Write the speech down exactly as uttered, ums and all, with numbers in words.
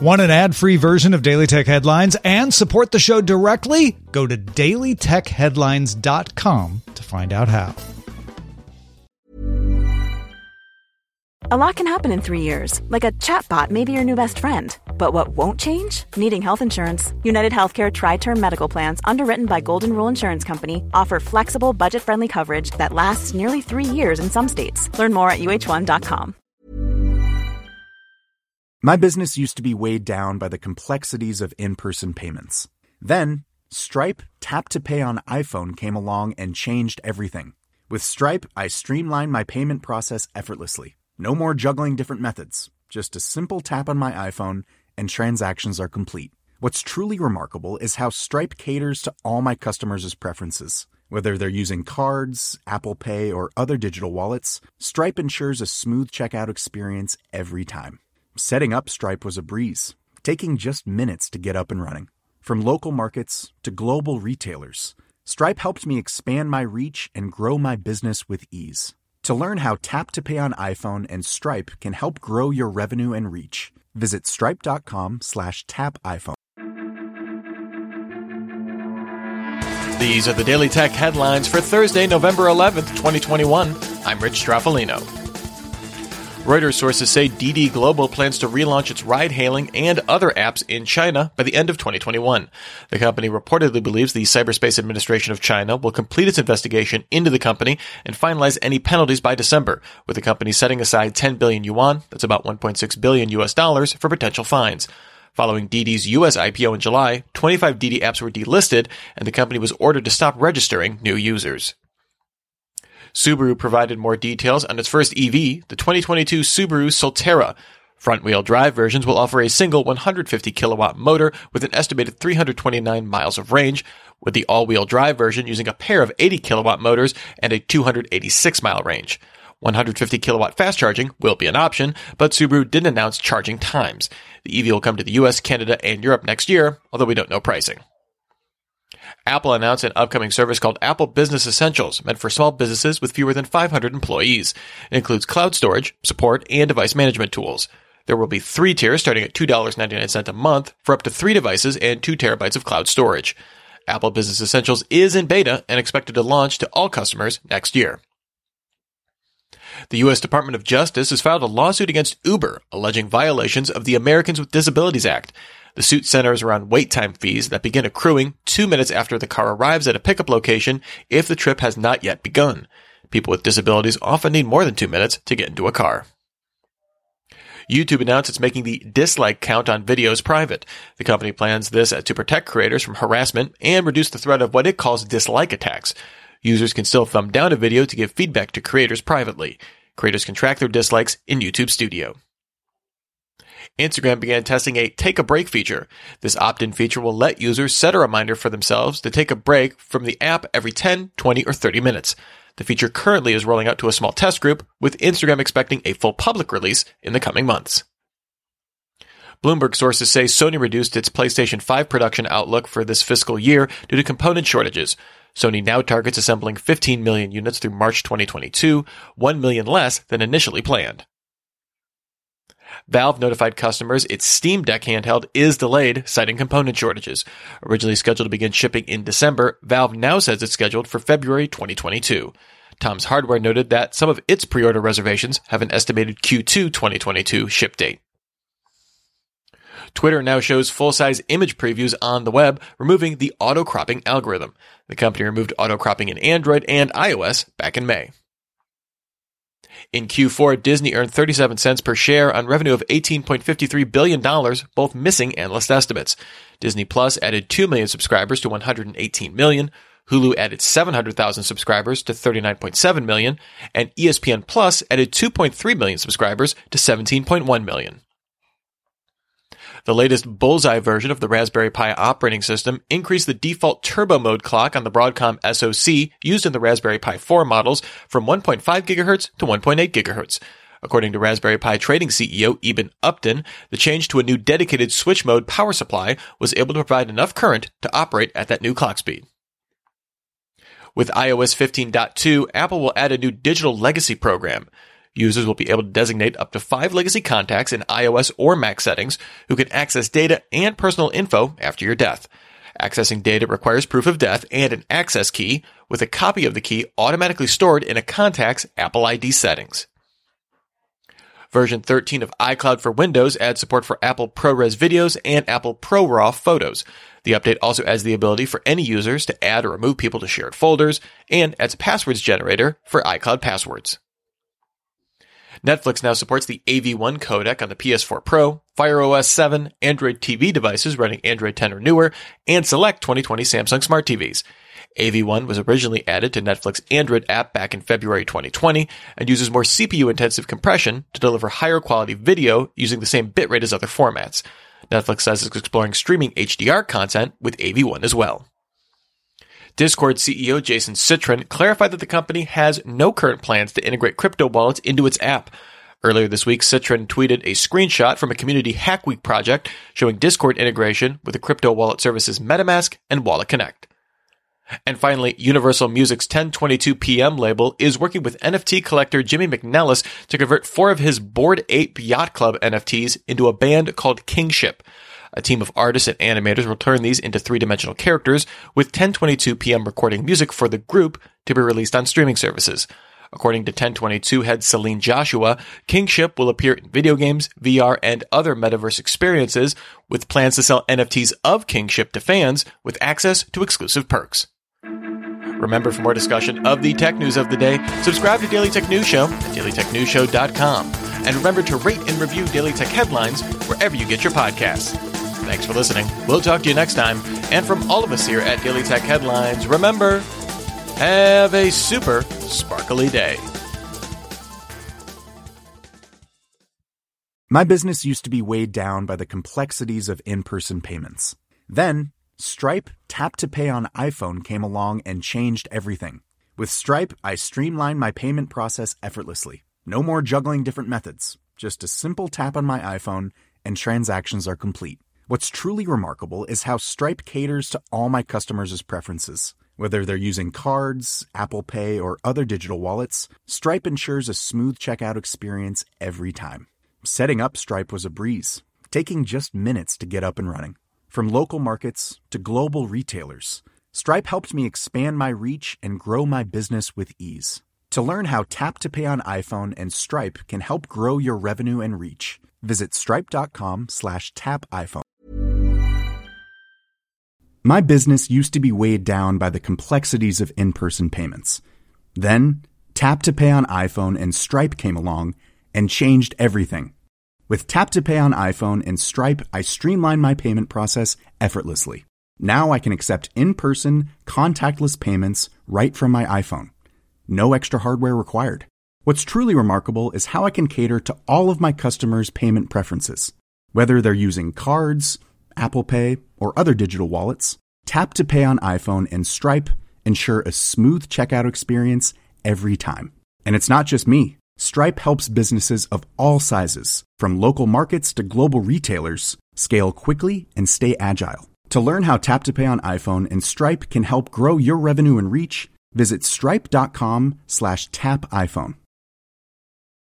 Want an ad-free version of Daily Tech Headlines and support the show directly? Go to daily tech headlines dot com to find out how. A lot can happen in three years, like a chatbot may be your new best friend. But what won't change? Needing health insurance. United Healthcare Tri-Term Medical Plans, underwritten by Golden Rule Insurance Company, offer flexible, budget-friendly coverage that lasts nearly three years in some states. Learn more at U H one dot com. My business used to be weighed down by the complexities of in-person payments. Then, Stripe Tap to Pay on iPhone came along and changed everything. With Stripe, I streamlined my payment process effortlessly. No more juggling different methods. Just a simple tap on my iPhone and transactions are complete. What's truly remarkable is how Stripe caters to all my customers' preferences. Whether they're using cards, Apple Pay, or other digital wallets, Stripe ensures a smooth checkout experience every time. Setting up Stripe was a breeze, taking just minutes to get up and running. From local markets to global retailers, Stripe helped me expand my reach and grow my business with ease. To learn how Tap to Pay on iPhone and Stripe can help grow your revenue and reach, visit stripe.com slash tap iPhone. These are the Daily Tech headlines for Thursday, November eleventh, twenty twenty-one. I'm Rich Straffolino. Reuters sources say Didi Global plans to relaunch its ride-hailing and other apps in China by the end of twenty twenty-one. The company reportedly believes the Cyberspace Administration of China will complete its investigation into the company and finalize any penalties by December, with the company setting aside ten billion yuan, that's about one point six billion U S dollars, for potential fines. Following Didi's U S I P O in July, twenty-five Didi apps were delisted, and the company was ordered to stop registering new users. Subaru provided more details on its first E V, the twenty twenty-two Subaru Solterra. Front-wheel drive versions will offer a single one hundred fifty kilowatt motor with an estimated three hundred twenty-nine miles of range, with the all-wheel drive version using a pair of eighty kilowatt motors and a two hundred eighty-six mile range. one hundred fifty kilowatt fast charging will be an option, but Subaru didn't announce charging times. The E V will come to the U S, Canada, and Europe next year, although we don't know pricing. Apple announced an upcoming service called Apple Business Essentials, meant for small businesses with fewer than five hundred employees. It includes cloud storage, support, and device management tools. There will be three tiers starting at two dollars and ninety-nine cents a month for up to three devices and two terabytes of cloud storage. Apple Business Essentials is in beta and expected to launch to all customers next year. The U S Department of Justice has filed a lawsuit against Uber, alleging violations of the Americans with Disabilities Act. The suit centers around wait time fees that begin accruing two minutes after the car arrives at a pickup location if the trip has not yet begun. People with disabilities often need more than two minutes to get into a car. YouTube announced it's making the dislike count on videos private. The company plans this to protect creators from harassment and reduce the threat of what it calls dislike attacks. Users can still thumb down a video to give feedback to creators privately. Creators can track their dislikes in YouTube Studio. Instagram began testing a take a break feature. This opt-in feature will let users set a reminder for themselves to take a break from the app every ten, twenty, or thirty minutes. The feature currently is rolling out to a small test group, with Instagram expecting a full public release in the coming months. Bloomberg sources say Sony reduced its PlayStation five production outlook for this fiscal year due to component shortages. Sony now targets assembling fifteen million units through March twenty twenty-two, one million less than initially planned. Valve notified customers its Steam Deck handheld is delayed, citing component shortages. Originally scheduled to begin shipping in December, Valve now says it's scheduled for February twenty twenty-two. Tom's Hardware noted that some of its pre-order reservations have an estimated Q two twenty twenty-two ship date. Twitter now shows full-size image previews on the web, removing the auto-cropping algorithm. The company removed auto-cropping in Android and iOS back in May. In Q four, Disney earned thirty-seven cents per share on revenue of eighteen point five three billion dollars, both missing analyst estimates. Disney Plus added two million subscribers to one hundred eighteen million, Hulu added seven hundred thousand subscribers to thirty-nine point seven million, and E S P N Plus added two point three million subscribers to seventeen point one million. The latest Bullseye version of the Raspberry Pi operating system increased the default turbo mode clock on the Broadcom S O C used in the Raspberry Pi four models from one point five gigahertz to one point eight gigahertz. According to Raspberry Pi trading C E O Eben Upton, the change to a new dedicated switch mode power supply was able to provide enough current to operate at that new clock speed. With i O S fifteen point two, Apple will add a new digital legacy program. Users will be able to designate up to five legacy contacts in iOS or Mac settings who can access data and personal info after your death. Accessing data requires proof of death and an access key, with a copy of the key automatically stored in a contact's Apple I D settings. Version thirteen of iCloud for Windows adds support for Apple ProRes videos and Apple ProRAW photos. The update also adds the ability for any users to add or remove people to shared folders, and adds a passwords generator for iCloud passwords. Netflix now supports the A V one codec on the P S four Pro, Fire O S seven, Android T V devices running Android ten or newer, and select twenty twenty Samsung Smart T Vs. A V one was originally added to Netflix Android app back in February twenty twenty and uses more C P U-intensive compression to deliver higher quality video using the same bitrate as other formats. Netflix says it's exploring streaming H D R content with A V one as well. Discord C E O Jason Citrin clarified that the company has no current plans to integrate crypto wallets into its app. Earlier this week, Citrin tweeted a screenshot from a community Hack Week project showing Discord integration with the crypto wallet services MetaMask and Wallet Connect. And finally, Universal Music's ten twenty-two p m label is working with N F T collector Jimmy McNellis to convert four of his Bored Ape Yacht Club N F Ts into a band called Kingship. A team of artists and animators will turn these into three-dimensional characters, with ten twenty-two p m recording music for the group to be released on streaming services. According to ten twenty-two head Celine Joshua, Kingship will appear in video games, V R, and other metaverse experiences, with plans to sell N F Ts of Kingship to fans with access to exclusive perks. Remember, for more discussion of the tech news of the day, subscribe to Daily Tech News Show at daily tech news show dot com. And remember to rate and review Daily Tech Headlines wherever you get your podcasts. Thanks for listening. We'll talk to you next time. And from all of us here at Daily Tech Headlines, remember, have a super sparkly day. My business used to be weighed down by the complexities of in-person payments. Then, Stripe Tap to Pay on iPhone came along and changed everything. With Stripe, I streamlined my payment process effortlessly. No more juggling different methods. Just a simple tap on my iPhone and transactions are complete. What's truly remarkable is how Stripe caters to all my customers' preferences. Whether they're using cards, Apple Pay, or other digital wallets, Stripe ensures a smooth checkout experience every time. Setting up Stripe was a breeze, taking just minutes to get up and running. From local markets to global retailers, Stripe helped me expand my reach and grow my business with ease. To learn how Tap to Pay on iPhone and Stripe can help grow your revenue and reach, visit stripe.com slash tap iPhone. My business used to be weighed down by the complexities of in-person payments. Then, Tap to Pay on iPhone and Stripe came along and changed everything. With Tap to Pay on iPhone and Stripe, I streamlined my payment process effortlessly. Now I can accept in-person, contactless payments right from my iPhone. No extra hardware required. What's truly remarkable is how I can cater to all of my customers' payment preferences. Whether they're using cards, Apple Pay, or other digital wallets, Tap to Pay on iPhone and Stripe ensure a smooth checkout experience every time. And it's not just me. Stripe helps businesses of all sizes, from local markets to global retailers, scale quickly and stay agile. To learn how Tap to Pay on iPhone and Stripe can help grow your revenue and reach, visit stripe.com slash tap iPhone.